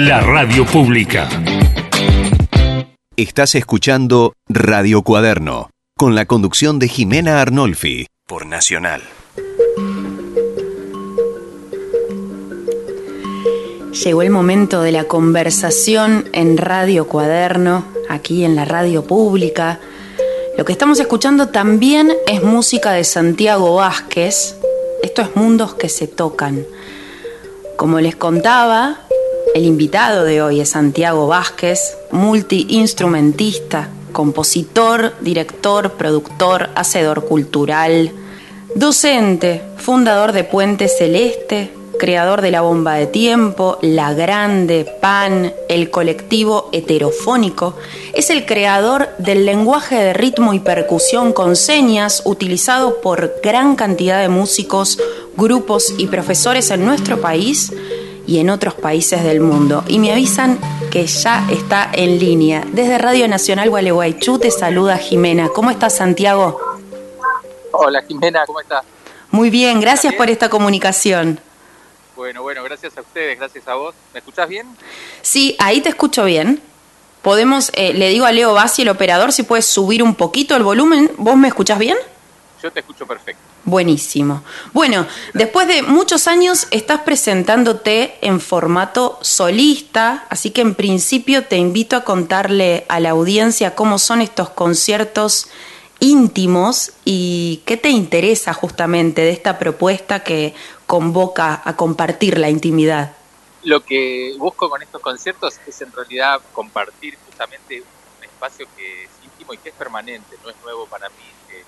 la radio pública. Estás escuchando Radio Cuaderno, con la conducción de Jimena Arnolfi, por Nacional. Llegó el momento de la conversación en Radio Cuaderno, aquí en la radio pública. Lo que estamos escuchando también es música de Santiago Vázquez. Esto es Mundos que se tocan. Como les contaba, el invitado de hoy es Santiago Vázquez, multiinstrumentista, compositor, director, productor, hacedor cultural, docente, fundador de Puente Celeste, creador de La Bomba de Tiempo, La Grande, Pan, el colectivo heterofónico. Es el creador del lenguaje de ritmo y percusión con señas utilizado por gran cantidad de músicos, grupos y profesores en nuestro país y en otros países del mundo. Y me avisan que ya está en línea. Desde Radio Nacional Gualeguaychú te saluda Jimena. ¿Cómo estás, Santiago? Hola, Jimena, ¿cómo estás? Muy bien, gracias por esta comunicación. Bueno, gracias a ustedes, gracias a vos. ¿Me escuchás bien? Sí, ahí te escucho bien. Podemos, le digo a Leo Bassi, el operador, si puedes subir un poquito el volumen. ¿Vos me escuchás bien? Yo te escucho perfecto. Buenísimo. Bueno, después de muchos años estás presentándote en formato solista, así que en principio te invito a contarle a la audiencia cómo son estos conciertos íntimos y qué te interesa justamente de esta propuesta que convoca a compartir la intimidad. Lo que busco con estos conciertos es en realidad compartir justamente un espacio que es íntimo y que es permanente, no es nuevo para mí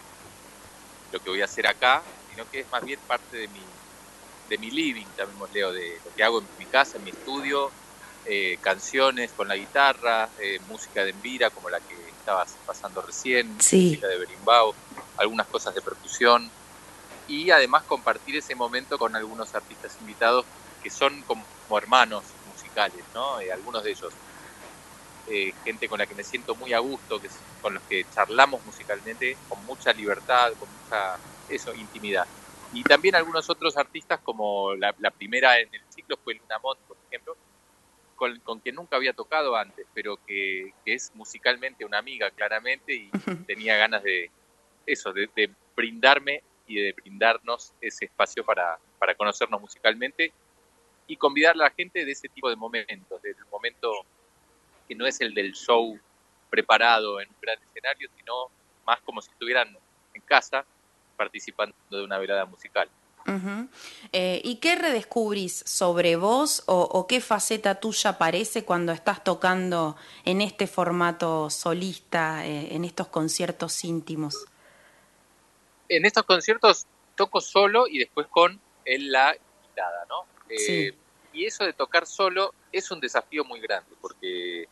lo que voy a hacer acá, sino que es más bien parte de mi living, llamémosle, de lo que hago en mi casa, en mi estudio, canciones con la guitarra, música de Envira como la que estabas pasando recién, sí. Música de berimbau, algunas cosas de percusión, y además compartir ese momento con algunos artistas invitados que son como hermanos musicales, ¿no? Algunos de ellos, gente con la que me siento muy a gusto, con los que charlamos musicalmente con mucha libertad, con mucha intimidad. Y también algunos otros artistas, como la primera en el ciclo fue Luna Mont, por ejemplo, con quien nunca había tocado antes, pero que es musicalmente una amiga, claramente, y tenía ganas de brindarme y de brindarnos ese espacio para conocernos musicalmente y convidar a la gente de ese tipo de momentos, del momento que no es el del show preparado en un gran escenario, sino más como si estuvieran en casa participando de una velada musical. Uh-huh. ¿Y qué redescubrís sobre vos o qué faceta tuya aparece cuando estás tocando en este formato solista, en estos conciertos íntimos? En estos conciertos toco solo y después con la invitada, ¿no? Sí. Y eso de tocar solo es un desafío muy grande, porque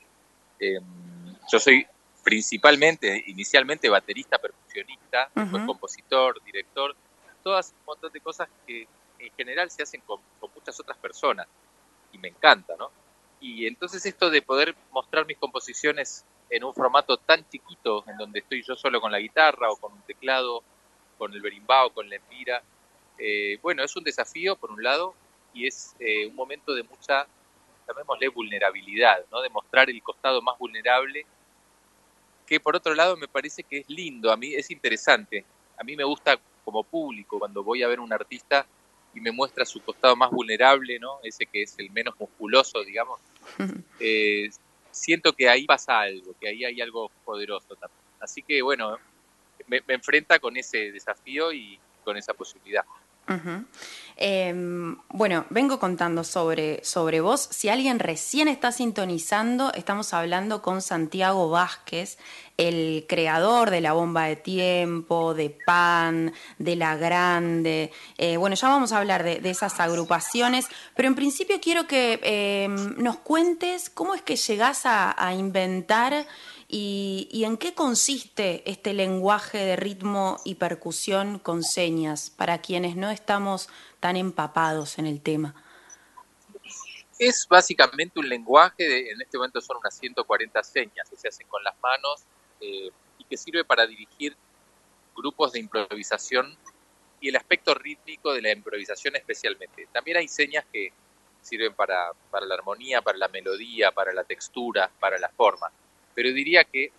yo soy inicialmente baterista, percusionista, después compositor, director, todas un montón de cosas que en general se hacen con muchas otras personas y me encanta, ¿no? Y entonces esto de poder mostrar mis composiciones en un formato tan chiquito, en donde estoy yo solo con la guitarra o con un teclado, con el berimbau, con la empira, es un desafío por un lado y es un momento de mucha, llamémosle, vulnerabilidad, ¿no? De mostrar el costado más vulnerable, que por otro lado me parece que es lindo, a mí es interesante, a mí me gusta como público cuando voy a ver un artista y me muestra su costado más vulnerable, ¿no? Ese que es el menos musculoso, digamos. Siento que ahí pasa algo, que ahí hay algo poderoso también. Así que me enfrenta con ese desafío y con esa posibilidad. Uh-huh. Vengo contando sobre vos. Si alguien recién está sintonizando, estamos hablando con Santiago Vázquez, el creador de La Bomba de Tiempo, de Pan, de La Grande. Ya vamos a hablar de esas agrupaciones, pero en principio quiero que nos cuentes cómo es que llegás a inventar y en qué consiste este lenguaje de ritmo y percusión con señas para quienes no estamos tan empapados en el tema. Es básicamente un lenguaje, en este momento son unas 140 señas que se hacen con las manos y que sirve para dirigir grupos de improvisación y el aspecto rítmico de la improvisación especialmente. También hay señas que sirven para la armonía, para la melodía, para la textura, para la forma. Pero diría que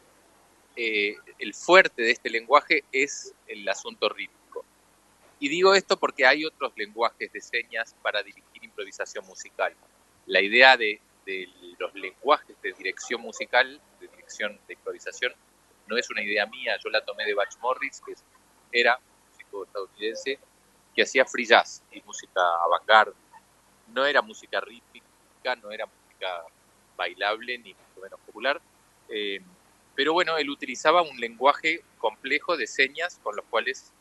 el fuerte de este lenguaje es el asunto rítmico. Y digo esto porque hay otros lenguajes de señas para dirigir improvisación musical. La idea de los lenguajes de dirección musical, de dirección de improvisación, no es una idea mía, yo la tomé de Butch Morris, que era un músico estadounidense que hacía free jazz y música avant-garde. No era música rítmica, no era música bailable, ni mucho menos popular, pero bueno, él utilizaba un lenguaje complejo de señas con las cuales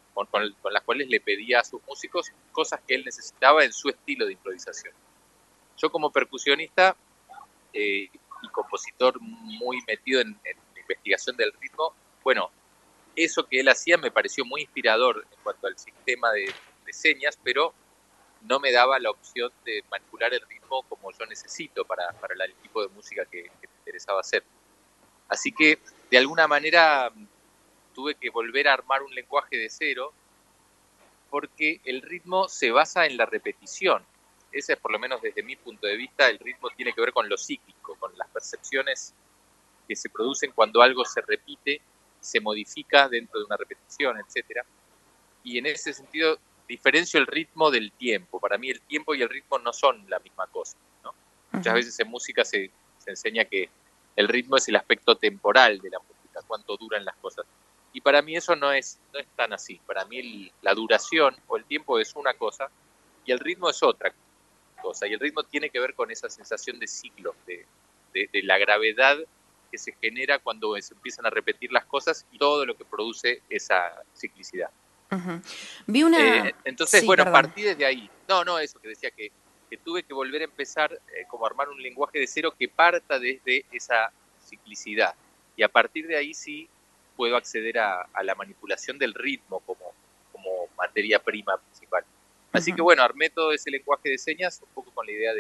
le pedía a sus músicos cosas que él necesitaba en su estilo de improvisación. Yo como percusionista y compositor muy metido en la investigación del ritmo, bueno, eso que él hacía me pareció muy inspirador en cuanto al sistema de señas, pero no me daba la opción de manipular el ritmo como yo necesito para el tipo de música que me interesaba hacer. Así que, de alguna manera, tuve que volver a armar un lenguaje de cero, porque el ritmo se basa en la repetición. Ese es, por lo menos desde mi punto de vista, el ritmo tiene que ver con lo cíclico, con las percepciones que se producen cuando algo se repite, se modifica dentro de una repetición, etc. Y en ese sentido, diferencio el ritmo del tiempo. Para mí el tiempo y el ritmo no son la misma cosa, ¿no? Muchas veces en música se enseña que el ritmo es el aspecto temporal de la música, cuánto duran las cosas. Y para mí eso no es tan así. Para mí la duración o el tiempo es una cosa y el ritmo es otra cosa. Y el ritmo tiene que ver con esa sensación de ciclo, de la gravedad que se genera cuando se empiezan a repetir las cosas y todo lo que produce esa ciclicidad. Uh-huh. Vi una... Entonces, sí, bueno, perdón. partí desde ahí. No, eso que decía que tuve que volver a empezar como a armar un lenguaje de cero que parta desde esa ciclicidad. Y a partir de ahí sí puedo acceder a la manipulación del ritmo como materia prima principal. Así que bueno, armé todo ese lenguaje de señas un poco con la idea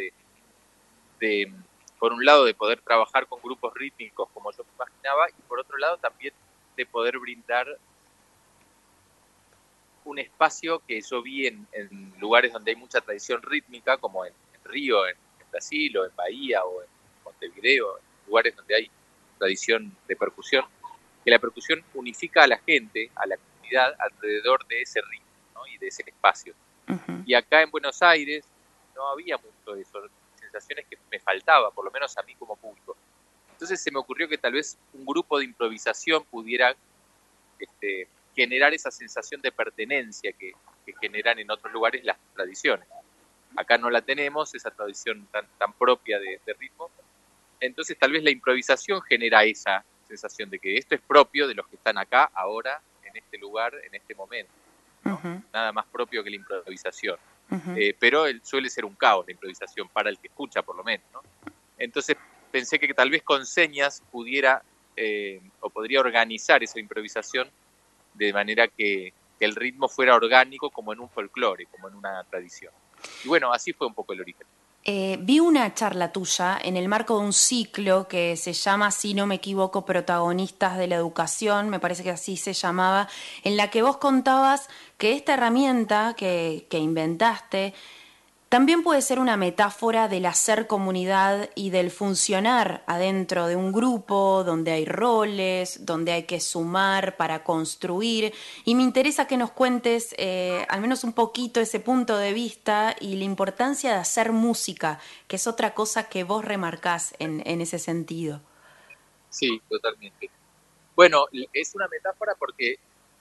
de por un lado, de poder trabajar con grupos rítmicos como yo me imaginaba, y por otro lado también de poder brindar un espacio que yo vi en lugares donde hay mucha tradición rítmica, como en Río, en Brasil, o en Bahía, o en Montevideo, en lugares donde hay tradición de percusión, que la percusión unifica a la gente, a la comunidad, alrededor de ese ritmo, ¿no? Y de ese espacio. Uh-huh. Y acá en Buenos Aires no había mucho de eso, sensaciones que me faltaba, por lo menos a mí como público. Entonces se me ocurrió que tal vez un grupo de improvisación pudiera generar esa sensación de pertenencia que generan en otros lugares las tradiciones. Acá no la tenemos, esa tradición tan propia de ritmo. Entonces tal vez la improvisación genera esa sensación de que esto es propio de los que están acá, ahora, en este lugar, en este momento, ¿no? Uh-huh. Nada más propio que la improvisación. Uh-huh. Pero suele ser un caos la improvisación, para el que escucha por lo menos, ¿no? Entonces pensé que tal vez con señas pudiera o podría organizar esa improvisación de manera que el ritmo fuera orgánico como en un folclore, como en una tradición. Y bueno, así fue un poco el origen. Vi una charla tuya en el marco de un ciclo que se llama, si no me equivoco, Protagonistas de la Educación, me parece que así se llamaba, en la que vos contabas que esta herramienta que inventaste también puede ser una metáfora del hacer comunidad y del funcionar adentro de un grupo donde hay roles, donde hay que sumar para construir. Y me interesa que nos cuentes al menos un poquito ese punto de vista y la importancia de hacer música, que es otra cosa que vos remarcás en ese sentido. Sí, totalmente. Bueno, es una metáfora porque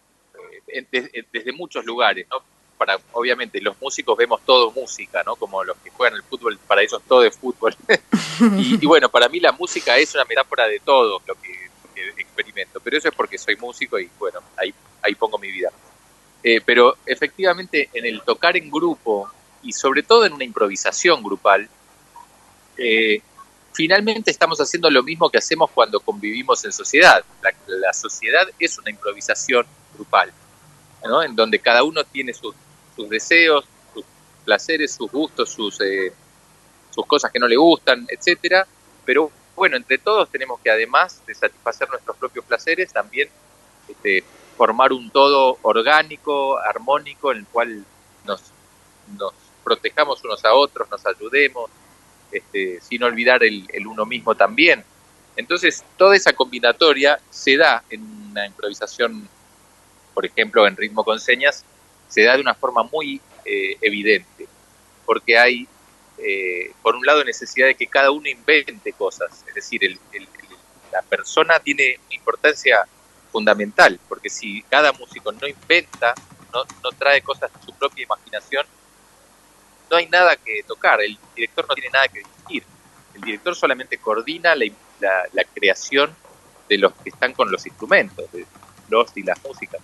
desde muchos lugares, ¿no? Obviamente los músicos vemos todo música, ¿no? Como los que juegan el fútbol, para ellos todo es fútbol. y bueno, para mí la música es una metáfora de todo lo que experimento, pero eso es porque soy músico y bueno, ahí pongo mi vida. Pero efectivamente en el tocar en grupo y sobre todo en una improvisación grupal, finalmente estamos haciendo lo mismo que hacemos cuando convivimos en sociedad. La sociedad es una improvisación grupal, ¿no? En donde cada uno tiene sus deseos, sus placeres, sus gustos, sus cosas que no le gustan, etcétera. Pero bueno, entre todos tenemos que, además de satisfacer nuestros propios placeres, también formar un todo orgánico, armónico, en el cual nos protejamos unos a otros, nos ayudemos, sin olvidar el uno mismo también. Entonces, toda esa combinatoria se da en una improvisación, por ejemplo, en ritmo con señas, se da de una forma muy evidente, porque hay, por un lado, necesidad de que cada uno invente cosas, es decir, la persona tiene una importancia fundamental, porque si cada músico no inventa, no trae cosas de su propia imaginación, no hay nada que tocar, el director no tiene nada que dirigir, el director solamente coordina la creación de los que están con los instrumentos, de los y las músicas.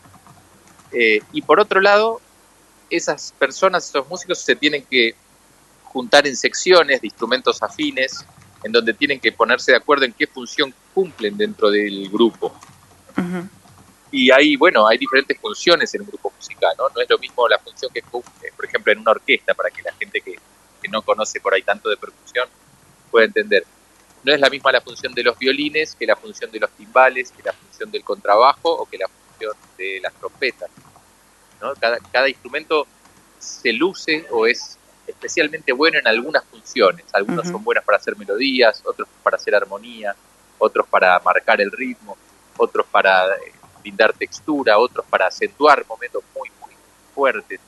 Y por otro lado, esas personas, esos músicos se tienen que juntar en secciones de instrumentos afines, en donde tienen que ponerse de acuerdo en qué función cumplen dentro del grupo. Uh-huh. Y hay diferentes funciones en un grupo musical, ¿no? No es lo mismo la función que cumple, por ejemplo, en una orquesta, para que la gente que no conoce por ahí tanto de percusión pueda entender. No es la misma la función de los violines que la función de los timbales, que la función del contrabajo o que la función de las trompetas, ¿no? Cada instrumento se luce o es especialmente bueno en algunas funciones. Algunos uh-huh. son buenos para hacer melodías, otros para hacer armonía, otros para marcar el ritmo, otros para brindar textura, otros para acentuar momentos muy, muy fuertes.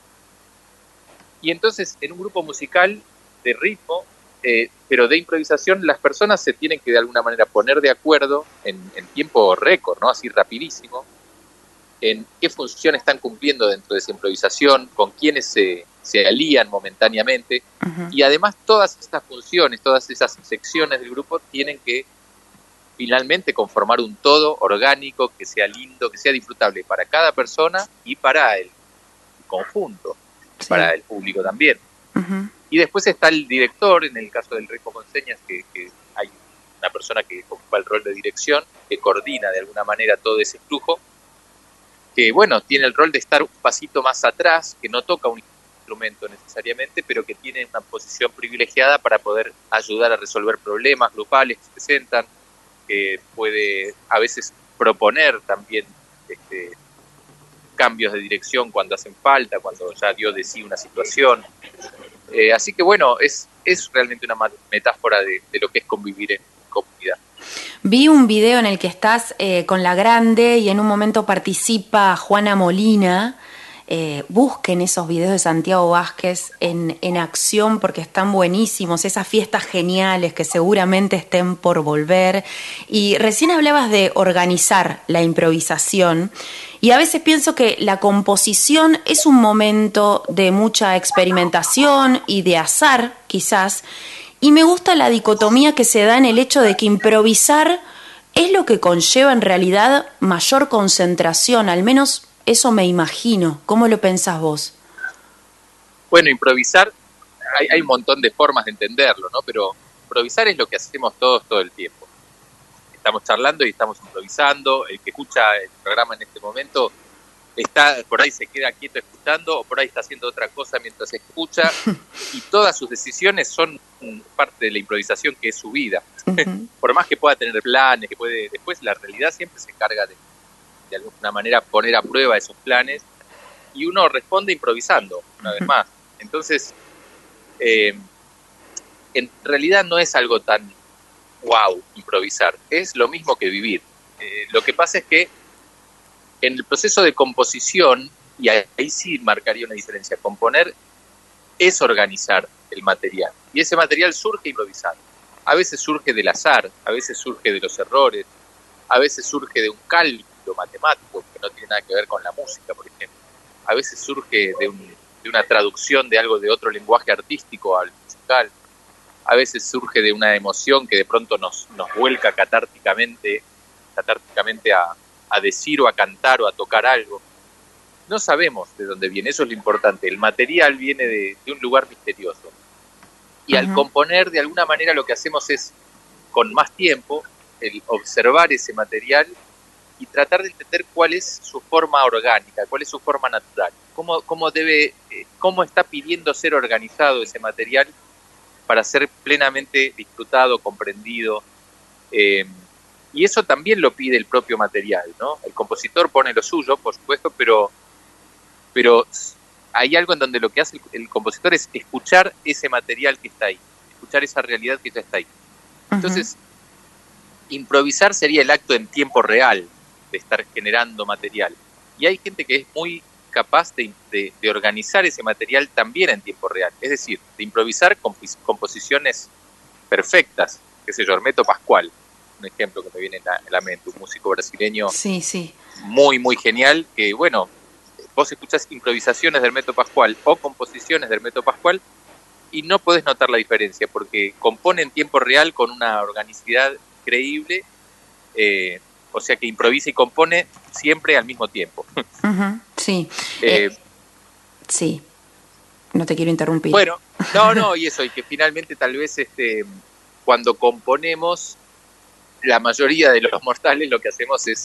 Y entonces, en un grupo musical de ritmo, pero de improvisación, las personas se tienen que de alguna manera poner de acuerdo en tiempo récord, ¿no? Así rapidísimo, en qué función están cumpliendo dentro de esa improvisación, con quiénes se alían momentáneamente, uh-huh. y además todas estas funciones, todas esas secciones del grupo tienen que finalmente conformar un todo orgánico, que sea lindo, que sea disfrutable para cada persona y para el conjunto, sí. Para el público también. Uh-huh. Y después está el director, en el caso del ritmo con señas, que hay una persona que ocupa el rol de dirección, que coordina de alguna manera todo ese flujo, que tiene el rol de estar un pasito más atrás, que no toca un instrumento necesariamente, pero que tiene una posición privilegiada para poder ayudar a resolver problemas grupales que se presentan, que puede a veces proponer también cambios de dirección cuando hacen falta, cuando ya dio de sí una situación. Así que es realmente una metáfora de lo que es convivir en comunidad. Vi un video en el que estás con La Grande y en un momento participa Juana Molina. Busquen esos videos de Santiago Vázquez en acción porque están buenísimos, esas fiestas geniales que seguramente estén por volver. Y recién hablabas de organizar la improvisación y a veces pienso que la composición es un momento de mucha experimentación y de azar quizás, y me gusta la dicotomía que se da en el hecho de que improvisar es lo que conlleva en realidad mayor concentración, al menos eso me imagino. ¿Cómo lo pensás vos? Bueno, improvisar, hay un montón de formas de entenderlo, ¿no? Pero improvisar es lo que hacemos todos todo el tiempo. Estamos charlando y estamos improvisando. El que escucha el programa en este momento está por ahí, se queda quieto escuchando, o por ahí está haciendo otra cosa mientras escucha, y todas sus decisiones son parte de la improvisación que es su vida. Uh-huh. Por más que pueda tener planes, después la realidad siempre se encarga de alguna manera poner a prueba esos planes, y uno responde improvisando, una vez más. Entonces, en realidad no es algo tan wow improvisar, es lo mismo que vivir. Lo que pasa es que en el proceso de composición, y ahí sí marcaría una diferencia, componer es organizar el material, y ese material surge improvisando. A veces surge del azar, a veces surge de los errores, a veces surge de un cálculo matemático que no tiene nada que ver con la música, por ejemplo. A veces surge de una traducción de algo de otro lenguaje artístico al musical. A veces surge de una emoción que de pronto nos vuelca catárticamente a decir o a cantar o a tocar algo. No sabemos de dónde viene, eso es lo importante. El material viene de un lugar misterioso. Y uh-huh. Al componer, de alguna manera lo que hacemos es, con más tiempo, el observar ese material y tratar de entender cuál es su forma orgánica, cuál es su forma natural, cómo está pidiendo ser organizado ese material para ser plenamente disfrutado, comprendido. Y eso también lo pide el propio material, ¿no? El compositor pone lo suyo, por supuesto, pero hay algo en donde lo que hace el compositor es escuchar ese material que está ahí, escuchar esa realidad que ya está ahí. Entonces, improvisar sería el acto en tiempo real de estar generando material. Y hay gente que es muy capaz de organizar ese material también en tiempo real. Es decir, de improvisar composiciones perfectas. Qué sé yo, Hermeto Pascual, un ejemplo que me viene en la mente, un músico brasileño muy, muy genial, que bueno, vos escuchás improvisaciones de Hermeto Pascual o composiciones de Hermeto Pascual y no podés notar la diferencia, porque compone en tiempo real con una organicidad creíble, o sea que improvisa y compone siempre al mismo tiempo. Sí. Sí, no te quiero interrumpir. Bueno, no, y eso, y que finalmente tal vez cuando componemos, la mayoría de los mortales lo que hacemos es,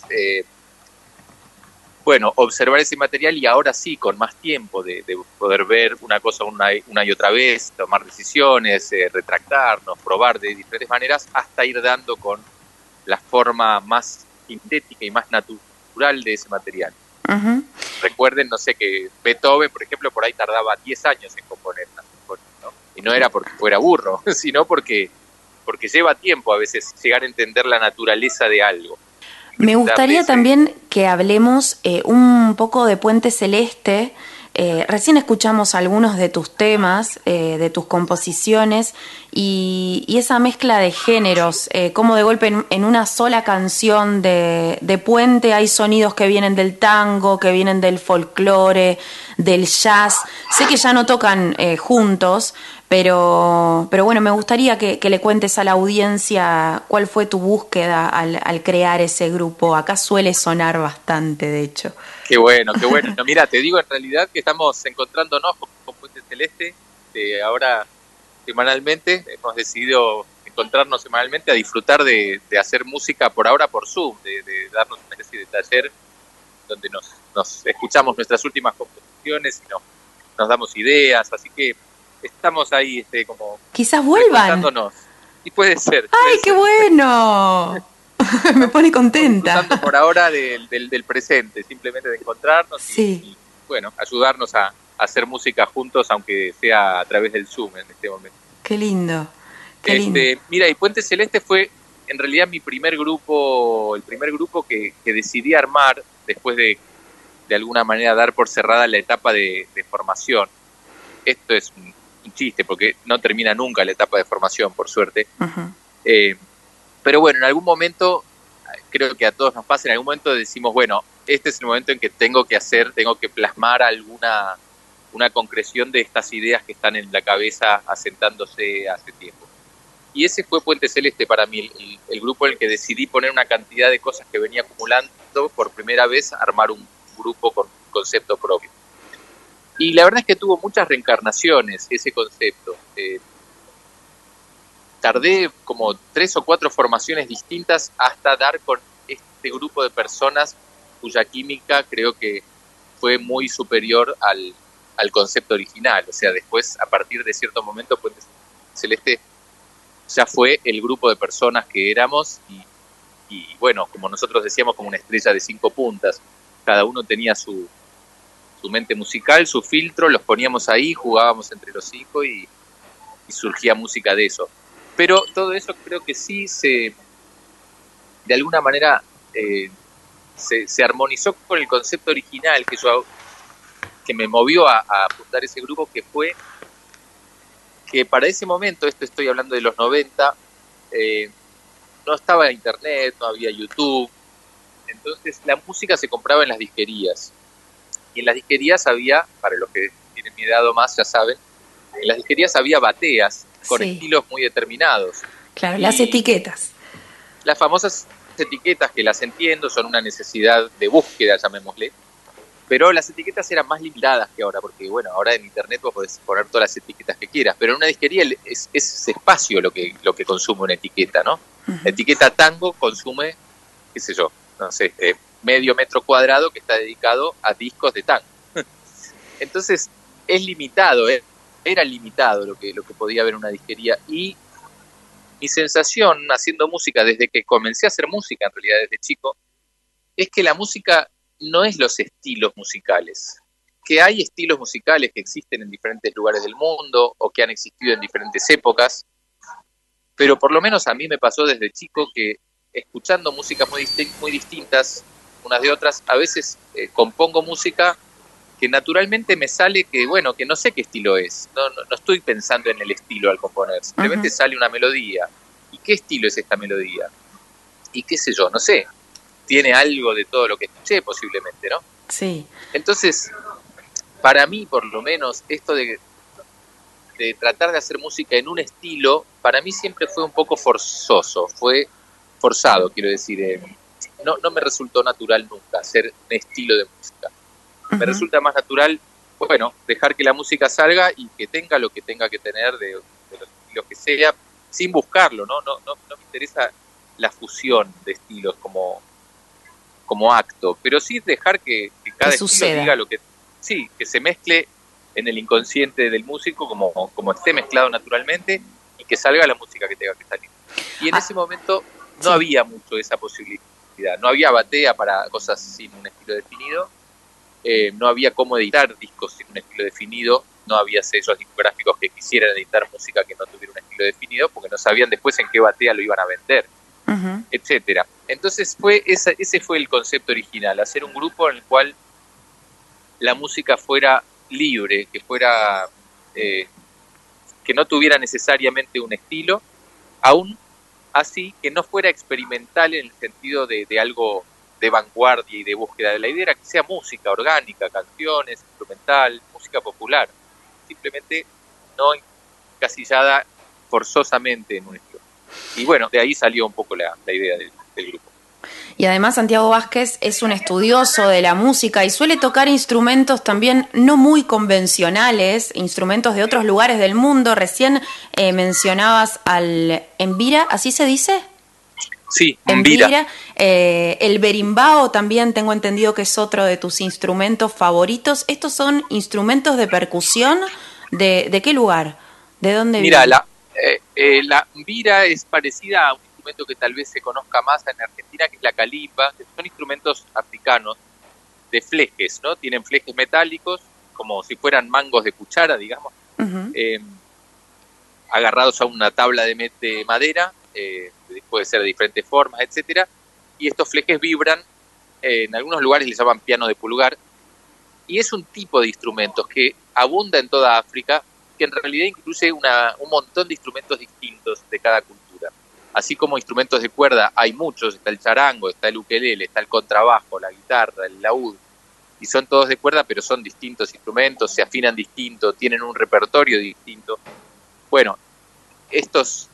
observar ese material y ahora sí, con más tiempo de poder ver una cosa una y otra vez, tomar decisiones, retractarnos, probar de diferentes maneras, hasta ir dando con la forma más sintética y más natural de ese material. Recuerden, no sé, que Beethoven, por ejemplo, por ahí tardaba 10 años en componer una sinfonía, ¿no? Y no era porque fuera burro, sino porque lleva tiempo a veces llegar a entender la naturaleza de algo. Me gustaría también que hablemos un poco de Puente Celeste. Recién escuchamos algunos de tus temas, de tus composiciones y esa mezcla de géneros, como de golpe en una sola canción de Puente hay sonidos que vienen del tango, que vienen del folclore, del jazz. Sé que ya no tocan juntos, pero bueno, me gustaría que le cuentes a la audiencia cuál fue tu búsqueda al crear ese grupo. Acá suele sonar bastante, de hecho. Qué bueno. No, mira, te digo en realidad que estamos encontrándonos con Puente Celeste. Ahora semanalmente hemos decidido encontrarnos semanalmente a disfrutar de hacer música por ahora por Zoom, de darnos una especie de taller donde nos escuchamos nuestras últimas composiciones y nos damos ideas, así que estamos ahí como quizás vuelvan. Y puede ser. ¡Ay, qué bueno! Me pone contenta. Disfrutando por ahora del presente, simplemente de encontrarnos y bueno, ayudarnos a hacer música juntos, aunque sea a través del Zoom en este momento. Qué lindo. Qué lindo. Mira, y Puente Celeste fue en realidad el primer grupo que decidí armar después de alguna manera dar por cerrada la etapa de formación. Esto es un chiste porque no termina nunca la etapa de formación, por suerte. Pero bueno, en algún momento, creo que a todos nos pasa, en algún momento decimos, bueno, este es el momento en que tengo que plasmar una concreción de estas ideas que están en la cabeza asentándose hace tiempo. Y ese fue Puente Celeste para mí, el grupo en el que decidí poner una cantidad de cosas que venía acumulando, por primera vez armar un grupo con concepto propio. Y la verdad es que tuvo muchas reencarnaciones ese concepto. Tardé como 3 o 4 formaciones distintas hasta dar con este grupo de personas cuya química creo que fue muy superior al concepto original. O sea, después, a partir de cierto momento, Puente Celeste ya fue el grupo de personas que éramos y bueno, como nosotros decíamos, como una estrella de 5 puntas. Cada uno tenía su mente musical, su filtro, los poníamos ahí, jugábamos entre los 5 y surgía música de eso. Pero todo eso creo que sí de alguna manera se armonizó con el concepto original que me movió a fundar ese grupo, que fue que para ese momento, esto estoy hablando de los 90, no estaba internet, no había YouTube, entonces la música se compraba en las disquerías. Y en las disquerías había, para los que tienen mi edad o más ya saben, en las disquerías había bateas con estilos muy determinados. Claro, las etiquetas. Las famosas etiquetas, que las entiendo, son una necesidad de búsqueda, llamémosle, pero las etiquetas eran más limitadas que ahora, porque bueno, ahora en internet vos podés poner todas las etiquetas que quieras, pero en una disquería es ese espacio lo que consume una etiqueta, ¿no? Uh-huh. La etiqueta tango consume, qué sé yo, no sé, medio metro cuadrado que está dedicado a discos de tango. Entonces, es limitado, era limitado lo que podía haber en una disquería. Y mi sensación haciendo música, desde que comencé a hacer música, en realidad desde chico, es que la música no es los estilos musicales. que hay estilos musicales que existen en diferentes lugares del mundo o que han existido en diferentes épocas, pero por lo menos a mí me pasó desde chico que escuchando músicas muy distintas unas de otras, a veces compongo música que naturalmente me sale que, bueno, que no sé qué estilo es, no estoy pensando en el estilo al componer, simplemente sale una melodía. ¿Y qué estilo es esta melodía? Y qué sé yo, no sé, tiene algo de todo lo que escuché posiblemente, ¿no? Sí. Entonces, para mí, por lo menos, esto de tratar de hacer música en un estilo, para mí siempre fue un poco forzoso, fue forzado, quiero decir. No me resultó natural nunca hacer un estilo de música. Me resulta más natural, bueno, dejar que la música salga y que tenga lo que tenga que tener de los estilos que sea, sin buscarlo, ¿no? No me interesa la fusión de estilos como acto, pero sí dejar que cada estilo suceda. Diga lo que... Sí, que se mezcle en el inconsciente del músico como esté mezclado naturalmente y que salga la música que tenga que salir. Y en ese momento no había mucho esa posibilidad. No había batea para cosas sin un estilo definido, no había cómo editar discos sin un estilo definido, no había sellos discográficos que quisieran editar música que no tuviera un estilo definido porque no sabían después en qué batea lo iban a vender, etcétera. Entonces ese fue el concepto original, hacer un grupo en el cual la música fuera libre, que fuera que no tuviera necesariamente un estilo, aún así que no fuera experimental en el sentido de algo de vanguardia y de búsqueda de la idea, era que sea música orgánica, canciones, instrumental, música popular, simplemente no encasillada forzosamente en un estilo. Y bueno, de ahí salió un poco la idea del grupo. Y además Santiago Vázquez es un estudioso de la música y suele tocar instrumentos también no muy convencionales, instrumentos de otros lugares del mundo. Recién mencionabas al embira, ¿así se dice? Sí, embira. El berimbau también tengo entendido que es otro de tus instrumentos favoritos. ¿Estos son instrumentos de percusión? ¿De qué lugar? ¿De dónde vienen? Mira, la embira es parecida a un instrumento que tal vez se conozca más en Argentina, que es la calimba, que son instrumentos africanos de flejes, ¿no? Tienen flejes metálicos, como si fueran mangos de cuchara, digamos, agarrados a una tabla de madera, puede ser de diferentes formas, etcétera, y estos flejes vibran, en algunos lugares les llaman piano de pulgar, y es un tipo de instrumentos que abunda en toda África, que en realidad incluye un montón de instrumentos distintos de cada cultura. Así como instrumentos de cuerda hay muchos, está el charango, está el ukelele, está el contrabajo, la guitarra, el laúd, y son todos de cuerda, pero son distintos instrumentos, se afinan distinto, tienen un repertorio distinto. Bueno, estos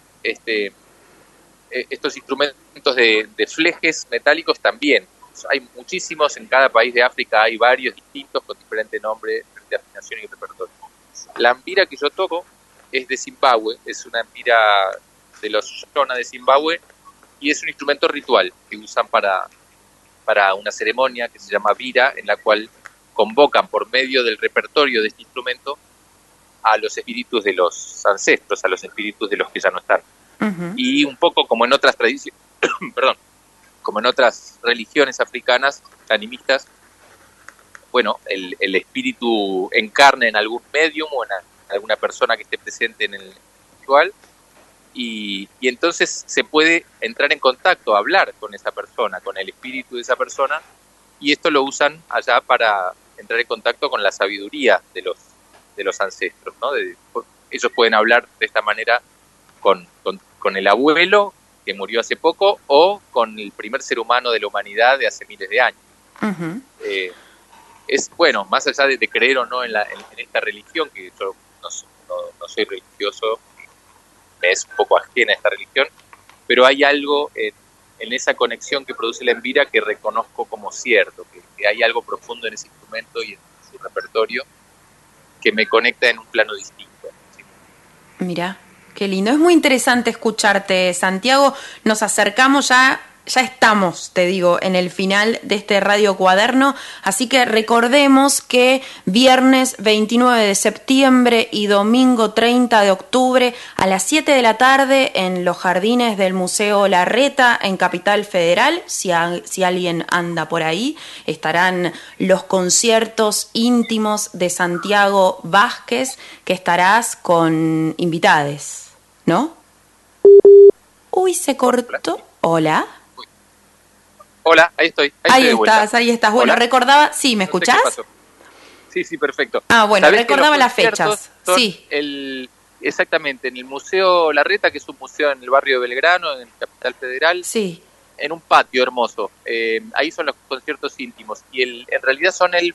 instrumentos de flejes metálicos también. Hay muchísimos, en cada país de África hay varios distintos con diferente nombre, diferente afinación y repertorio. La embira que yo toco es de Zimbabue, es una embira de los Shona de Zimbabue y es un instrumento ritual que usan para una ceremonia que se llama vira, en la cual convocan por medio del repertorio de este instrumento a los espíritus de los ancestros, a los espíritus de los que ya no están. Y un poco como en otras tradiciones, perdón, como en otras religiones africanas animistas, bueno, el espíritu encarna en algún medium o en alguna persona que esté presente en el ritual y entonces se puede entrar en contacto, hablar con esa persona, con el espíritu de esa persona, y esto lo usan allá para entrar en contacto con la sabiduría de los ancestros, ¿no? Ellos pueden hablar de esta manera con el abuelo que murió hace poco o con el primer ser humano de la humanidad de hace miles de años. Es bueno, más allá de creer o no en esta religión, que yo no soy religioso, me es un poco ajena a esta religión, pero hay algo en esa conexión que produce la embira que reconozco como cierto, que hay algo profundo en ese instrumento y en su repertorio que me conecta en un plano distinto. ¿Sí? Mirá, qué lindo. Es muy interesante escucharte, Santiago. Nos acercamos ya ya estamos, te digo, en el final de este Radio Cuaderno, así que recordemos que viernes 29 de septiembre y domingo 30 de octubre a las 7 de la tarde en los jardines del Museo Larreta en Capital Federal, si alguien anda por ahí, estarán los conciertos íntimos de Santiago Vázquez, que estarás con invitades, ¿no? Uy, se cortó. Hola. Hola, ahí estoy. Ahí estás. Bueno, Hola. recordaba... Sí, ¿me escuchás? No sé qué pasó. Sí, perfecto. Ah, bueno, recordaba las fechas. Sí. Exactamente, en el Museo Larreta, que es un museo en el barrio de Belgrano, en Capital Federal. Sí. En un patio hermoso. Ahí son los conciertos íntimos. Y en realidad son el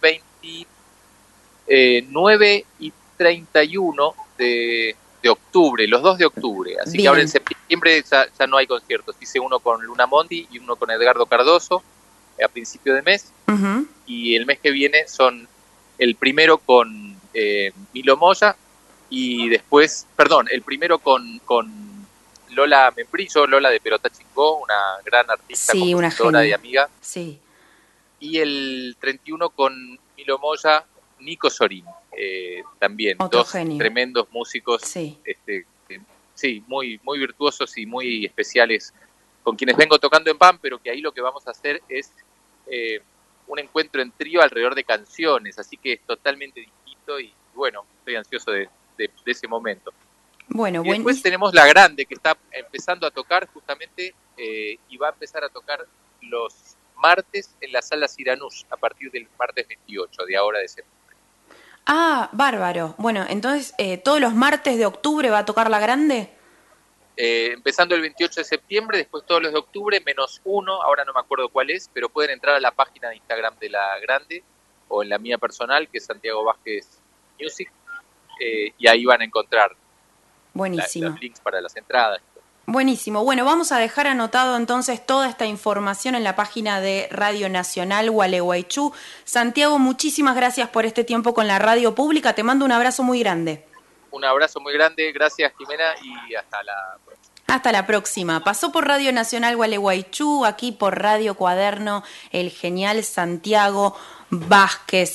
29 y 31 de octubre, los 2 de octubre. Así que ahora en septiembre ya no hay conciertos. Hice uno con Luna Mondi y uno con Edgardo Cardoso a principio de mes. Uh-huh. Y el mes que viene son el primero con Milo Moya y después, el primero con Lola Membrillo, Lola de Pelota Chingó, una gran artista, compositora y amiga. Sí. Y el 31 con Milo Moya, Nico Sorín. También otro dos genio. Tremendos músicos, sí, muy, muy virtuosos y muy especiales, con quienes vengo tocando en PAN, pero que ahí lo que vamos a hacer es un encuentro en trío alrededor de canciones, así que es totalmente distinto y bueno, estoy ansioso de ese momento. Bueno, y después tenemos La Grande, que está empezando a tocar justamente y va a empezar a tocar los martes en la Sala Siranush a partir del martes 28 de ahora de septiembre. Ah, bárbaro. Bueno, entonces, ¿todos los martes de octubre va a tocar La Grande? Empezando el 28 de septiembre, después todos los de octubre, menos uno, ahora no me acuerdo cuál es, pero pueden entrar a la página de Instagram de La Grande o en la mía personal, que es Santiago Vázquez Music, y ahí van a encontrar los links para las entradas. Buenísimo. Bueno, vamos a dejar anotado entonces toda esta información en la página de Radio Nacional Gualeguaychú. Santiago, muchísimas gracias por este tiempo con la radio pública. Te mando un abrazo muy grande. Un abrazo muy grande. Gracias, Jimena, y hasta la próxima. Hasta la próxima. Pasó por Radio Nacional Gualeguaychú, aquí por Radio Cuaderno, el genial Santiago Vázquez.